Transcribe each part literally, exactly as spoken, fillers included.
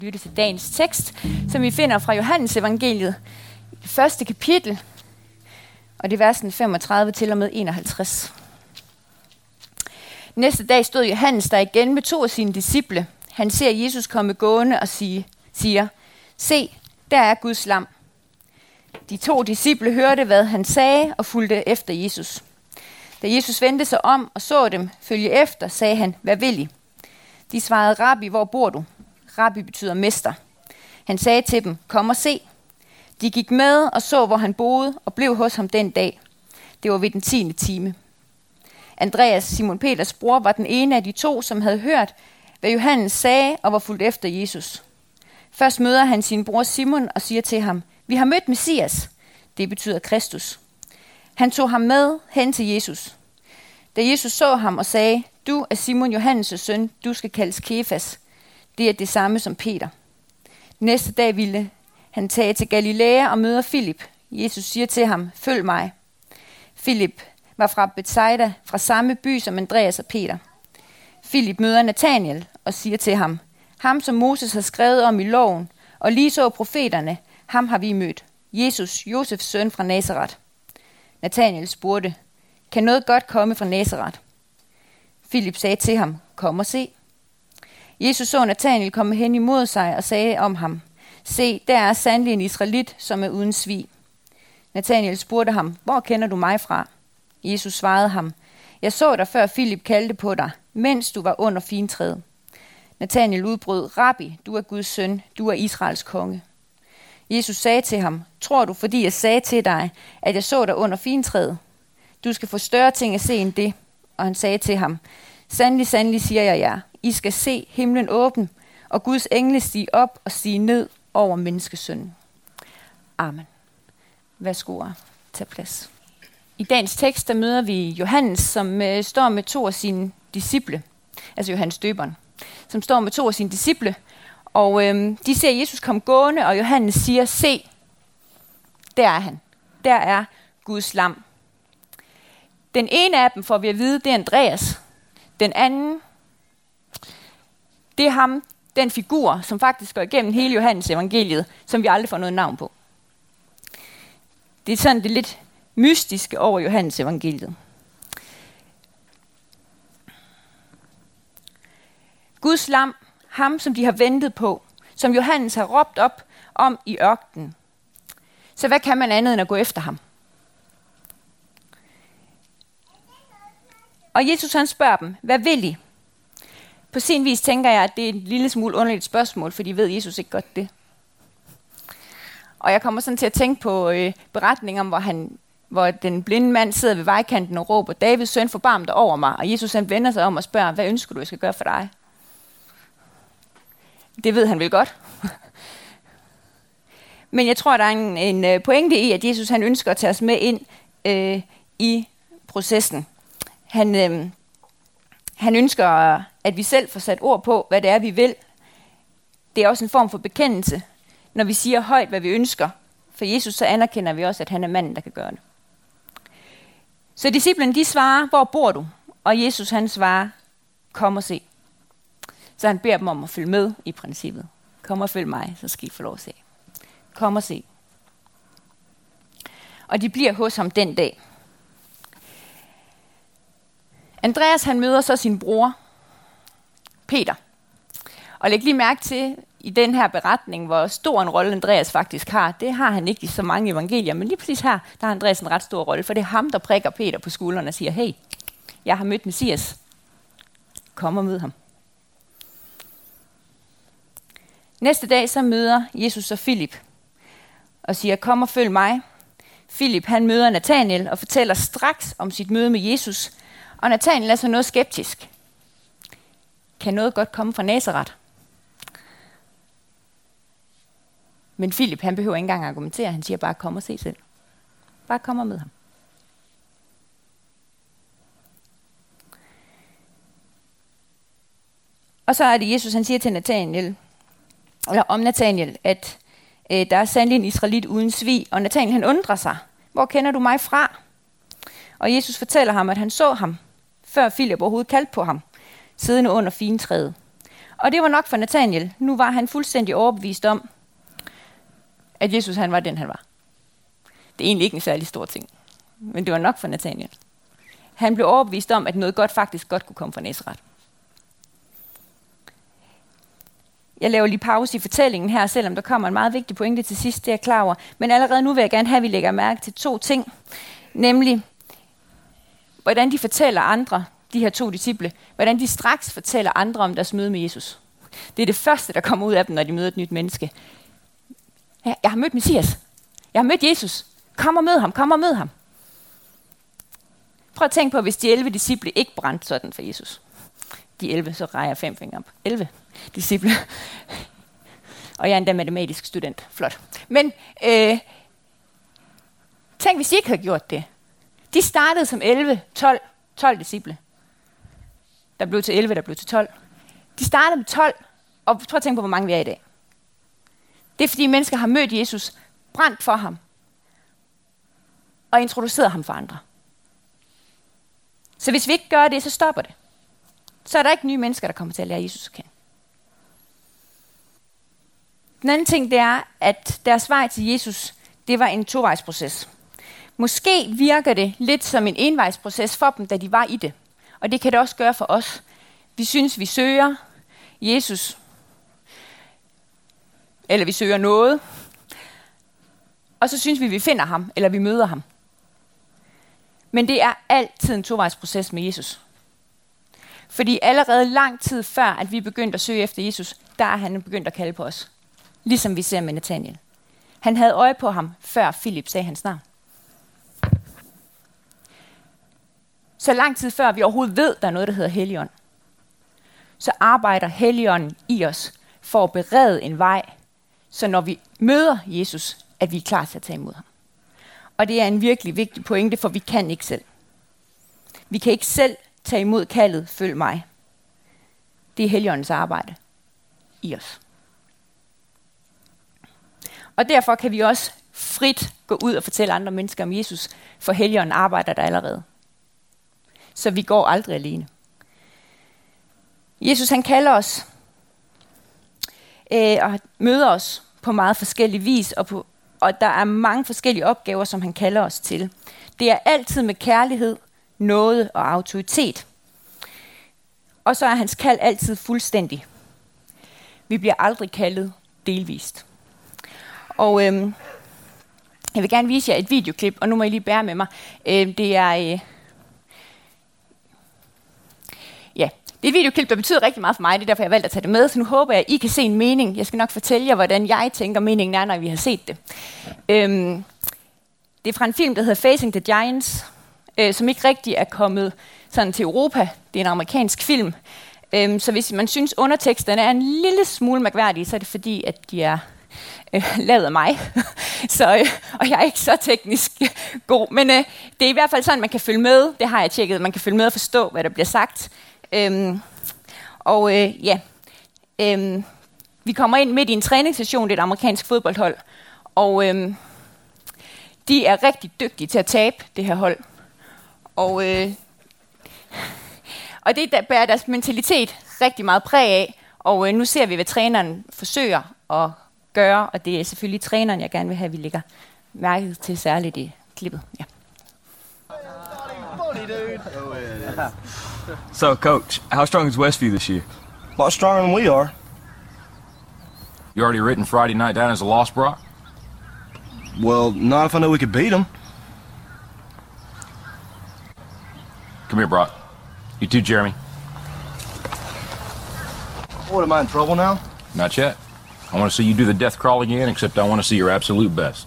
lytte til dagens tekst, som vi finder fra Johannes evangeliet, det første kapitel, og det er versen femogtredive til og med enoghalvtreds. Næste dag stod Johannes der igen med to af sine disciple. Han ser Jesus komme gående og sige, siger, se, der er Guds lam. De to disciple hørte, hvad han sagde, og fulgte efter Jesus. Da Jesus vendte sig om og så dem følge efter, sagde han, hvad vil I? De svarede, Rabbi, hvor bor du? Rabbi betyder mester. Han sagde til dem, kom og se. De gik med og så, hvor han boede, og blev hos ham den dag. Det var ved den tiende time. Andreas, Simon Peters bror, var den ene af de to, som havde hørt, hvad Johannes sagde, og var fulgt efter Jesus. Først møder han sin bror Simon og siger til ham, vi har mødt Messias. Det betyder Kristus. Han tog ham med hen til Jesus. Da Jesus så ham og sagde, du er Simon Johannes' søn, du skal kaldes Kefas. Det er det samme som Peter. Næste dag ville han tage til Galilea og møder Filip. Jesus siger til ham, følg mig. Filip var fra Bethsaida, fra samme by som Andreas og Peter. Filip møder Nathanael og siger til ham, ham som Moses har skrevet om i loven, og lige så profeterne, ham har vi mødt. Jesus, Josefs søn fra Nazaret. Nathanael spurgte, kan noget godt komme fra Nazaret? Filip sagde til ham, kom og se. Jesus så Nathanael komme hen imod sig og sagde om ham, se, der er sandelig en israelit, som er uden svig. Nathanael spurgte ham, hvor kender du mig fra? Jesus svarede ham, jeg så dig før Filip kaldte på dig, mens du var under fintræet. Nathanael udbrød, Rabbi, du er Guds søn, du er Israels konge. Jesus sagde til ham, tror du, fordi jeg sagde til dig, at jeg så dig under fintræet? Du skal få større ting at se end det. Og han sagde til ham, sandelig, sandelig siger jeg jer, I skal se himlen åben, og Guds engle stige op og stige ned over menneskesønnen. Amen. Værsgo at tage plads. I dagens tekst der møder vi Johannes, som øh, står med to af sine disciple, altså Johannes døberen, som står med to af sine disciple, og øh, de ser Jesus komme gående, og Johannes siger, se, der er han. Der er Guds lam. Den ene af dem får vi at vide, det er Andreas. Den anden, det er ham, den figur, som faktisk går igennem hele Johannes evangeliet, som vi aldrig får noget navn på. Det er sådan det lidt mystiske over Johannes evangeliet. Guds lam, ham som de har ventet på, som Johannes har råbt op om i ørkenen. Så hvad kan man andet end at gå efter ham? Og Jesus han spørger dem, hvad vil I? På sin vis tænker jeg, at det er et lille smule underligt spørgsmål, fordi ved Jesus ikke godt det. Og jeg kommer sådan til at tænke på øh, beretningen om, hvor, han, hvor den blinde mand sidder ved vejkanten og råber, Davids søn, forbarm dig over mig. Og Jesus han vender sig om og spørger, hvad ønsker du, jeg skal gøre for dig? Det ved han vel godt. Men jeg tror, der er en, en pointe i, at Jesus han ønsker at tage os med ind øh, i processen. Han, øh, han ønsker, at vi selv får sat ord på, hvad det er, vi vil. Det er også en form for bekendelse, når vi siger højt, hvad vi ønsker. For Jesus, så anerkender vi også, at han er manden, der kan gøre det. Så disciplene, de svarer, hvor bor du? Og Jesus, han svarer, kom og se. Så han beder dem om at følge med i princippet. Kom og følg mig, så skal I få lov at se. Kom og se. Og de bliver hos ham den dag. Andreas han møder så sin bror, Peter. Og læg lige mærke til i den her beretning, hvor stor en rolle Andreas faktisk har. Det har han ikke i så mange evangelier, men lige præcis her, der har Andreas en ret stor rolle, for det er ham, der prikker Peter på skulderen og siger, hey, jeg har mødt Messias. Kom og mød ham. Næste dag så møder Jesus og Filip og siger, kom og følg mig. Filip han møder Nathanael og fortæller straks om sit møde med Jesus. Og Nathanael er så noget skeptisk. Kan noget godt komme fra Nazaret? Men Filip han behøver ikke engang argumentere. Han siger bare, kom og se selv. Bare kom og mød ham. Og så er det Jesus, han siger til Nathanael, eller om Nathanael, at øh, der er sandelig en israelit uden svig. Og Nathanael han undrer sig. Hvor kender du mig fra? Og Jesus fortæller ham, at han så ham, før Filip overhovedet kaldte på ham, siddende under fintræet. Og det var nok for Nathanael. Nu var han fuldstændig overbevist om, at Jesus han var den, han var. Det er egentlig ikke en særlig stor ting, men det var nok for Nathanael. Han blev overbevist om, at noget godt faktisk godt kunne komme fra Nazaret. Jeg laver lige pause i fortællingen her, selvom der kommer en meget vigtig pointe til sidst, det er jeg klar over. Men allerede nu vil jeg gerne have, at vi lægger mærke til to ting. Nemlig, hvordan de fortæller andre, de her to disciple, hvordan de straks fortæller andre om deres møde med Jesus. Det er det første, der kommer ud af dem, når de møder et nyt menneske. Jeg har mødt Messias. Jeg har mødt Jesus. Kom og mød ham, kom og mød ham. Prøv at tænke på, hvis de elleve disciple ikke brændte sådan for Jesus. De elleve, så rejer jeg fem fingre op. elleve disciple. Og jeg er endda matematisk student. Flot. Men øh, tænk, hvis de ikke havde gjort det. De startede som elleve, tolv, tolv disciple. Der blev til elleve, der blev til tolv. De startede med tolv, og prøv at tænke på, hvor mange vi er i dag. Det er fordi mennesker har mødt Jesus, brændt for ham, og introduceret ham for andre. Så hvis vi ikke gør det, så stopper det. Så er der ikke nye mennesker, der kommer til at lære Jesus at kende. Den anden ting, det er, at deres vej til Jesus, det var en tovejsproces. Måske virker det lidt som en envejsproces for dem, da de var i det. Og det kan det også gøre for os. Vi synes, vi søger Jesus, eller vi søger noget, og så synes vi, vi finder ham, eller vi møder ham. Men det er altid en tovejsproces med Jesus. Fordi allerede lang tid før, at vi begyndte at søge efter Jesus, der er han begyndt at kalde på os. Ligesom vi ser med Nathanael. Han havde øje på ham, før Filip sagde hans navn. Så lang tid før vi overhovedet ved, der er noget, der hedder Helligånd, så arbejder Helligånden i os for at berede en vej, så når vi møder Jesus, at vi er klar til at tage imod ham. Og det er en virkelig vigtig pointe, for vi kan ikke selv. Vi kan ikke selv tage imod kaldet, følg mig. Det er Helligåndens arbejde i os. Og derfor kan vi også frit gå ud og fortælle andre mennesker om Jesus, for Helligånden arbejder der allerede. Så vi går aldrig alene. Jesus han kalder os øh, og møder os på meget forskellige vis, og, på, og der er mange forskellige opgaver, som han kalder os til. Det er altid med kærlighed, nåde og autoritet. Og så er hans kald altid fuldstændig. Vi bliver aldrig kaldet delvist. Og øhm, jeg vil gerne vise jer et videoklip, og nu må I lige bære med mig. Øh, det er... Øh, ja, det er et videoklip, der betyder rigtig meget for mig. Det er derfor, jeg har valgt at tage det med. Så nu håber jeg, at I kan se en mening. Jeg skal nok fortælle jer, hvordan jeg tænker, meningen er, når vi har set det. Øhm, det er fra en film, der hedder Facing the Giants, øh, som ikke rigtig er kommet sådan til Europa. Det er en amerikansk film. Øhm, så hvis man synes, underteksterne er en lille smule mærkværdige, så er det fordi, at de er øh, lavet af mig. så, øh, og jeg er ikke så teknisk god. Men øh, det er i hvert fald sådan, man kan følge med. Det har jeg tjekket. Man kan følge med og forstå, hvad der bliver sagt. Øhm, og øh, ja, øhm, vi kommer ind midt i en træningssession. Det er et amerikansk fodboldhold. Og øh, de er rigtig dygtige til at tabe, det her hold. Og, øh, og det der bærer deres mentalitet rigtig meget præg af. Og øh, nu ser vi, hvad træneren forsøger at gøre. Og det er selvfølgelig træneren, jeg gerne vil have, at vi lægger mærke til særligt i klippet. Ja. So, Coach, how strong is Westview this year? A lot stronger than we are. You already written Friday night down as a loss, Brock? Well, not if I know we could beat them. Come here, Brock. You too, Jeremy. What, am I in trouble now? Not yet. I want to see you do the death crawl again, except I want to see your absolute best.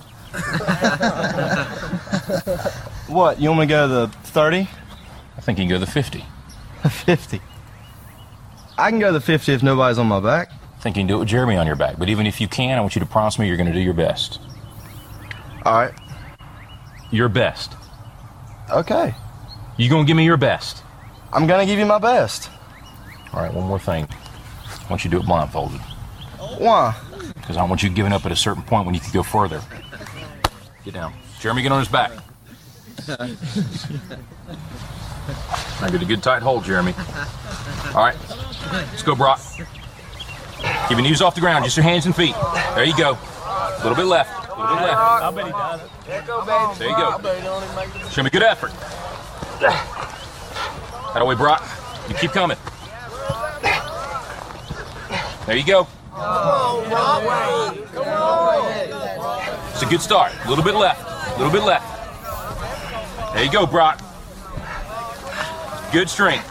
What, you want me to go to the thirty? I think you can go the fifty. fifty? I can go the fifty if nobody's on my back. I think you can do it with Jeremy on your back. But even if you can, I want you to promise me you're going to do your best. All right. Your best. Okay. You going to give me your best? I'm going to give you my best. All right, one more thing. I want you to do it blindfolded. Why? Because I want you giving up at a certain point when you can go further. Get down. Jeremy, get on his back. Now get a good tight hold, Jeremy. All right, let's go, Brock. Keep your knees off the ground, just your hands and feet. There you go. A little bit left. A little bit left. I bet he does it. There you go. Show me good effort. That away, Brock. You keep coming. There you go. It's a good start. A little bit left. A little bit left. There you go, Brock. Good strength.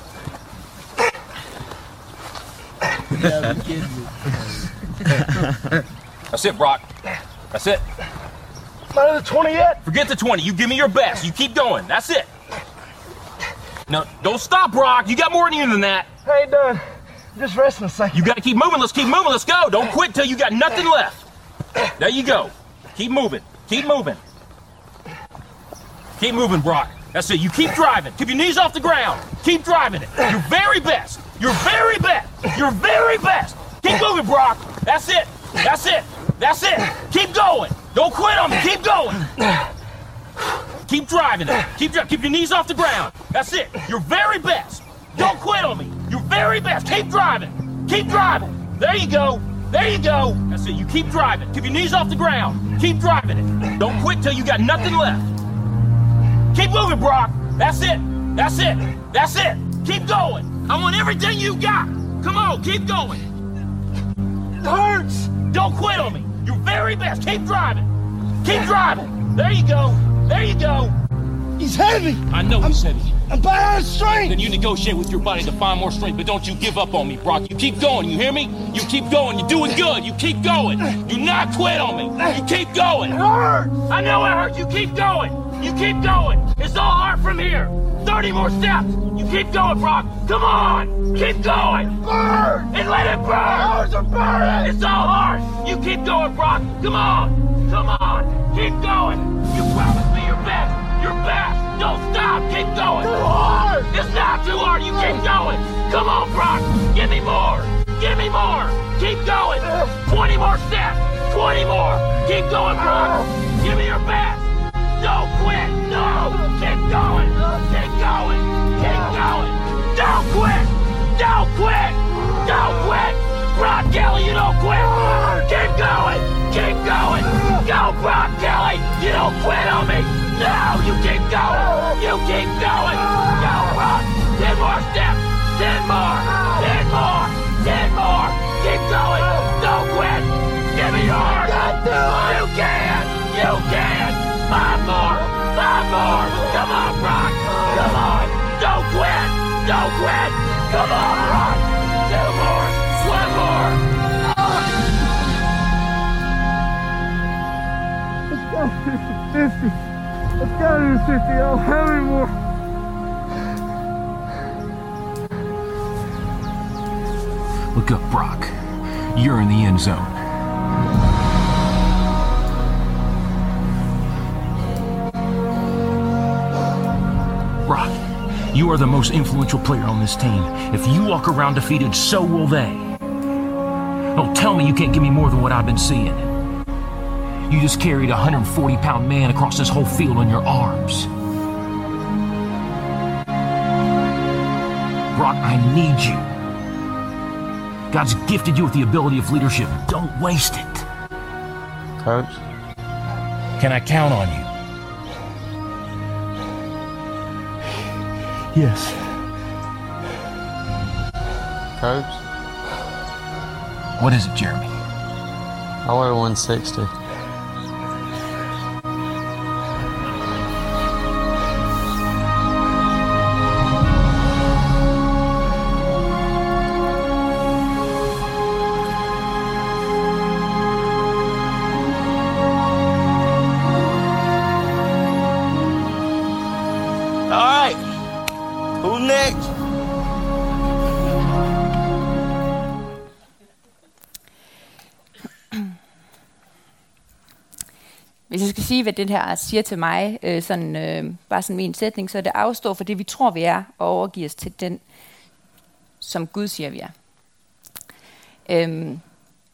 That's it, Brock. That's it. Not at the twenty yet. Forget the twenty. You give me your best. You keep going. That's it. No, don't stop, Brock. You got more in you than that. I ain't done. I'm just resting a second. You got to keep moving. Let's keep moving. Let's go. Don't quit till you got nothing left. There you go. Keep moving. Keep moving. Keep moving, Brock. That's it. You keep driving. Keep your knees off the ground. Keep driving it. Your very best. Your very best. Your very best. Keep moving, Brock. That's it. That's it. That's it. Keep going. Don't quit on me. Keep going. Keep driving it. Keep dri- Keep your knees off the ground. That's it. Your very best. Don't quit on me. Your very best. Keep driving. Keep driving. There you go. There you go. That's it. You keep driving. Keep your knees off the ground. Keep driving it. Don't quit till you got nothing left. Keep moving, Brock. That's it. That's it. That's it. Keep going. I want everything you got. Come on, keep going. It hurts. Don't quit on me. Your very best. Keep driving. Keep driving. There you go. There you go. He's heavy. I know he's heavy. I'm by out of strength. Then you negotiate with your body to find more strength, but don't you give up on me, Brock. You keep going, you hear me? You keep going. You're doing good. You keep going. Do not quit on me. You keep going. It hurts. I know it hurts. You keep going. You keep going. It's all hard from here. thirty more steps. You keep going, Brock. Come on. Keep going. Burn. And let it burn. Ours are burning. It's all hard. You keep going, Brock. Come on. Come on. Keep going. You promised me your best. Your best. Don't stop. Keep going. Too hard. It's not too hard. You keep going. Come on, Brock. Give me more. Give me more. Keep going. twenty more steps. twenty more. Keep going, Brock. Give me your best. Don't quit. No. Keep going. Keep going. Keep going. Don't quit. Don't quit. Don't quit. Brock Kelly, you don't quit. Keep going. Keep going. Go, Brock Kelly. You don't quit on me. No, you keep going. You keep going. Go, Brock. Ten more steps. Ten more. Ten more. Ten more. Keep going. Don't quit. Give me yours. You can. You can. Five more. Five more. Come on, Brock. Come on. Don't quit. Don't quit. Come on, Brock. Two more. One more. fifty. Let's go to the fifty. Oh, how many more? Look up, Brock. You're in the end zone. Brock, you are the most influential player on this team. If you walk around defeated, so will they. Don't tell me you can't give me more than what I've been seeing. You just carried a one hundred forty pound man across this whole field on your arms. Brock, I need you. God's gifted you with the ability of leadership. Don't waste it. Coach? Can I count on you? Yes. Coach? What is it, Jeremy? I weigh one sixty. Hvis jeg skal sige, hvad det her siger til mig, øh, sådan, øh, bare sådan med en sætning, så er det afstå for det, vi tror, vi er, og overgive os til den, som Gud siger, vi er. Øhm,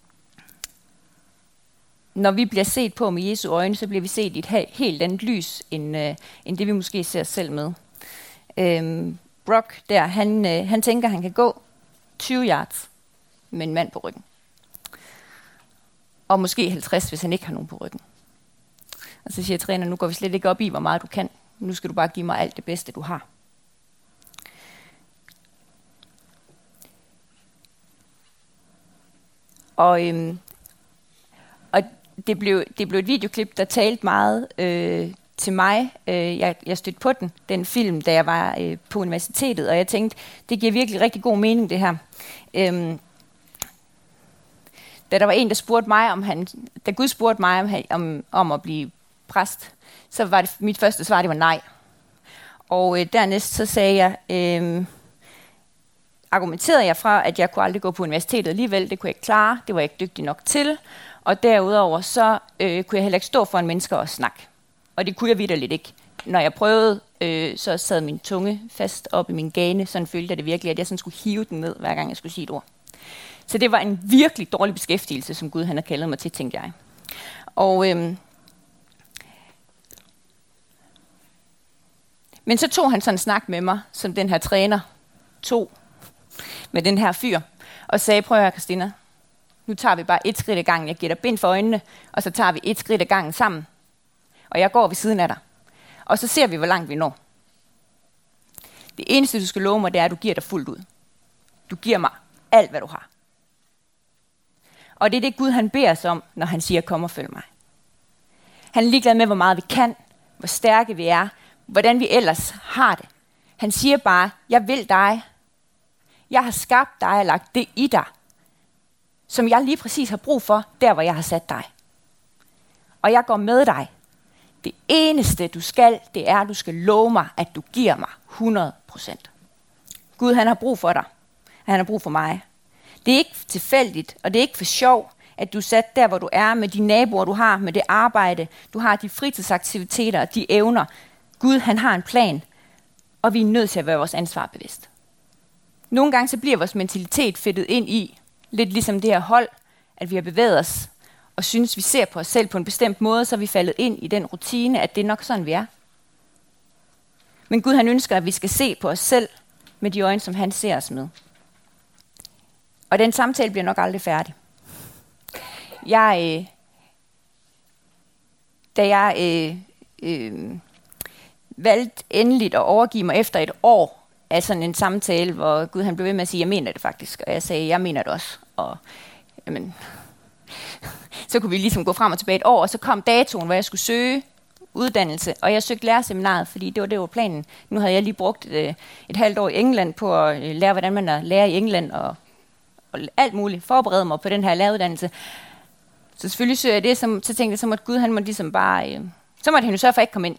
når vi bliver set på med Jesu øjne, så bliver vi set i et he- helt andet lys, end, øh, end det vi måske ser os selv med. Øhm, Brock der, han, øh, han tænker, han kan gå tyve yards med en mand på ryggen. og måske halvtreds, hvis han ikke har nogen på ryggen. Og så siger træneren, nu går vi slet ikke op i, hvor meget du kan. Nu skal du bare give mig alt det bedste, du har. Og, øhm, og det, blev, det blev et videoklip, der talte meget øh, til mig. Øh, jeg, jeg stødte på den, den film, da jeg var øh, på universitetet, og jeg tænkte, det giver virkelig rigtig god mening, det her. Øhm, da der var en, der spurgte mig, om han, da Gud spurgte mig om, om, om at blive præst, så var det mit første svar, det var nej. Og øh, dernæst så sagde jeg, øh, argumenterede jeg fra, at jeg kunne aldrig gå på universitetet alligevel, det kunne jeg ikke klare, det var jeg ikke dygtig nok til, og derudover så øh, kunne jeg heller ikke stå for en menneske og snakke. Og det kunne jeg vitterligt ikke. Når jeg prøvede, øh, så sad min tunge fast op i min gane, sådan følte jeg det virkelig, at jeg sådan skulle hive den ned, hver gang jeg skulle sige et ord. Så det var en virkelig dårlig beskæftigelse, som Gud han har kaldet mig til, tænkte jeg. Og, øh, men så tog han sådan en snak med mig, som den her træner tog med den her fyr, og sagde, prøv at høre, Christina, nu tager vi bare et skridt ad gangen. Jeg giver dig bind for øjnene, og så tager vi et skridt ad gangen sammen. Og jeg går ved siden af dig. Og så ser vi, hvor langt vi når. Det eneste, du skal love mig, det er, at du giver dig fuldt ud. Du giver mig alt, hvad du har. Og det er det, Gud han beder os om, når han siger, kom og følg mig. Han er ligeglad med, hvor meget vi kan, hvor stærke vi er, hvordan vi ellers har det. Han siger bare, jeg vil dig. Jeg har skabt dig og lagt det i dig, som jeg lige præcis har brug for, der hvor jeg har sat dig. Og jeg går med dig. Det eneste du skal, det er, at du skal love mig, at du giver mig hundrede procent. Gud han har brug for dig. Han har brug for mig. Det er ikke tilfældigt, og det er ikke for sjov, at du er sat der, hvor du er, med de naboer, du har, med det arbejde, du har de fritidsaktiviteter, de evner. Gud han har en plan, og vi er nødt til at være vores ansvar bevidst. Nogle gange så bliver vores mentalitet fedtet ind i, lidt ligesom det her hold, at vi har bevæget os, og synes, vi ser på os selv på en bestemt måde, så er vi faldet ind i den rutine, at det er nok sådan, vi er. Men Gud han ønsker, at vi skal se på os selv med de øjne, som han ser os med. Og den samtale bliver nok aldrig færdig. Jeg, øh, da jeg øh, øh, valgte endeligt at overgive mig efter et år af sådan en samtale, hvor Gud han blev ved med at sige, jeg mener det faktisk. Og jeg sagde, jeg mener det også. Og jamen, så kunne vi ligesom gå frem og tilbage et år, og så kom datoen, hvor jeg skulle søge uddannelse. Og jeg søgte lærerseminaret, fordi det var det var planen. Nu havde jeg lige brugt øh, et halvt år i England på at øh, lære, hvordan man er lærer i England, og, og alt muligt. Forberede mig på den her læreruddannelse. Så selvfølgelig søger jeg det, som, så tænkte jeg, så måtte Gud, han måtte ligesom bare, øh, så måtte han jo sørge for at ikke komme ind.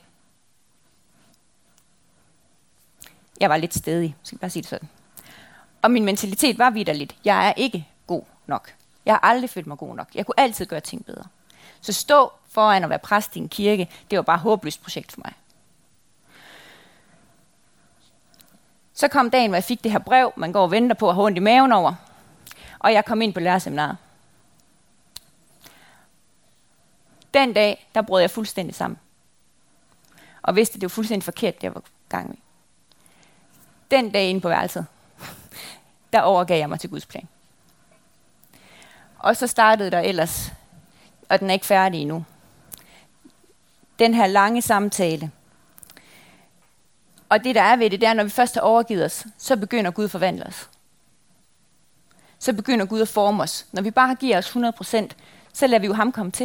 Jeg var lidt stædig, skal jeg bare sige det sådan. Og min mentalitet var vitterligt, jeg er ikke god nok. Jeg har aldrig følt mig god nok. Jeg kunne altid gøre ting bedre. Så stå foran at være præst i en kirke, det var bare et håbløst projekt for mig. Så kom dagen, hvor jeg fik det her brev, man går og venter på at have ondt i maven over. Og jeg kom ind på lærerseminaret. Den dag, der brød jeg fuldstændig sammen. Og vidste, det var fuldstændig forkert, det jeg var gang i. Den dag inde på værelset, der overgav jeg mig til Guds plan. Og så startede der ellers, og den er ikke færdig endnu, den her lange samtale. Og det der er ved det, det er, når vi først har overgivet os, så begynder Gud at forvandle os. Så begynder Gud at forme os. Når vi bare giver os hundrede procent, så lader vi jo ham komme til.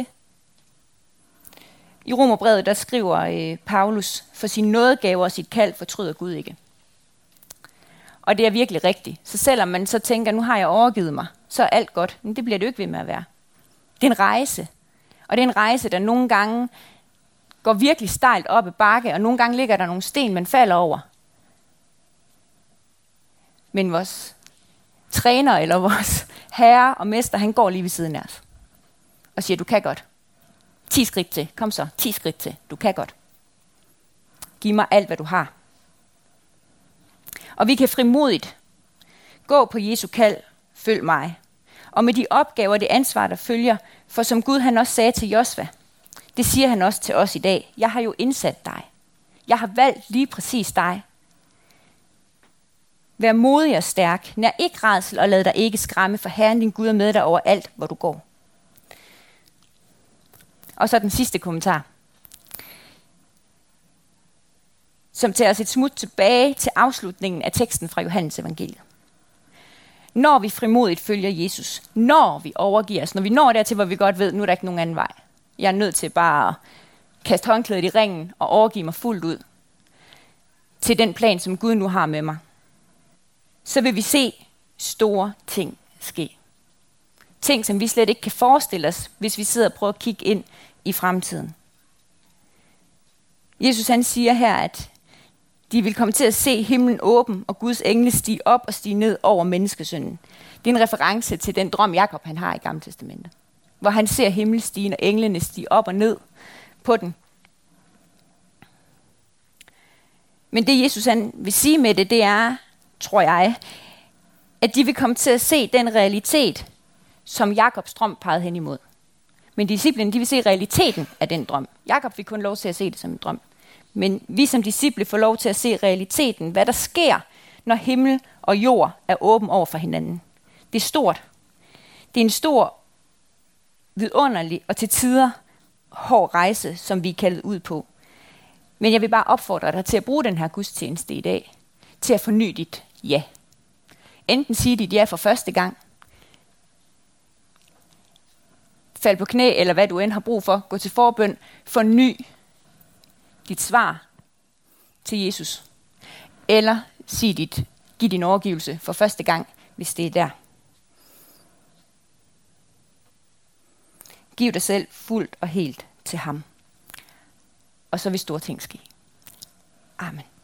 I Romerbrevet, der skriver øh, Paulus, for sin nådegave og sit kald fortryder Gud ikke. Og det er virkelig rigtigt. Så selvom man så tænker, nu har jeg overgivet mig, så er alt godt. Men det bliver det jo ikke ved med at være. Det er en rejse. Og det er en rejse, der nogle gange går virkelig stejlt op ad bakke, og nogle gange ligger der nogle sten, man falder over. Men vores træner eller vores herre og mester, han går lige ved siden af os. Og siger, du kan godt. ti skridt til. Kom så, ti skridt til. Du kan godt. Giv mig alt, hvad du har. Og vi kan frimodigt gå på Jesu kald, følg mig. Og med de opgaver og det ansvar, der følger, for som Gud han også sagde til Josva, det siger han også til os i dag. Jeg har jo indsat dig. Jeg har valgt lige præcis dig. Vær modig og stærk. Nær ikke rædsel og lad dig ikke skræmme, for Herren din Gud er med dig over alt, hvor du går. Og så den sidste kommentar, som tager os et smut tilbage til afslutningen af teksten fra Johannes evangeliet. Når vi frimodigt følger Jesus, når vi overgiver os, når vi når dertil, hvor vi godt ved, nu er der ikke nogen anden vej. Jeg er nødt til bare at kaste håndklædet i ringen og overgive mig fuldt ud til den plan, som Gud nu har med mig. Så vil vi se store ting ske. Ting, som vi slet ikke kan forestille os, hvis vi sidder og prøver at kigge ind i fremtiden. Jesus han siger her, at de vil komme til at se himlen åben, og Guds engle stige op og stige ned over menneskesynden. Det er en reference til den drøm, Jakob han har i Gamle Testamentet, hvor han ser himmelstigen og englene stige op og ned på den. Men det Jesus han vil sige med det, det er, tror jeg, at de vil komme til at se den realitet, som Jakobs drøm pegede hen imod. Men disciplene, de vil se realiteten af den drøm. Jakob fik kun lov til at se det som en drøm. Men vi som disciple får lov til at se realiteten, hvad der sker, når himmel og jord er åben over for hinanden. Det er stort. Det er en stor, vidunderlig og til tider hård rejse, som vi er kaldet ud på. Men jeg vil bare opfordre dig til at bruge den her gudstjeneste i dag, til at forny dit ja. Enten sige dit ja for første gang, fald på knæ, eller hvad du end har brug for, gå til forbøn, forny dit svar til Jesus. Eller sig dit, giv din overgivelse for første gang, hvis det er der. Giv dig selv fuldt og helt til ham. Og så vil store ting ske. Amen.